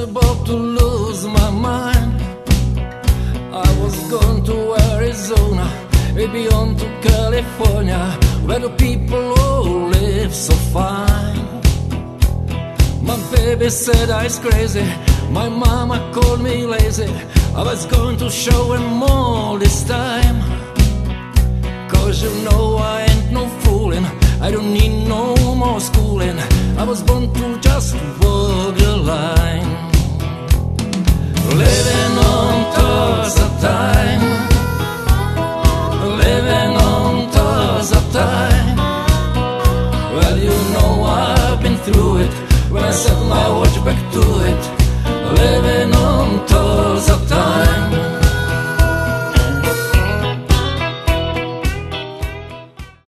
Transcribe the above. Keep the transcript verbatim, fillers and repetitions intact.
about to lose my mind. I was going to Arizona, maybe on to California, where the people all live so fine. My baby said I was crazy, my mama called me lazy. I was going to show him all this time. Cause you know I ain't no foolin', I don't need no more schooling. I was born to just walk the line.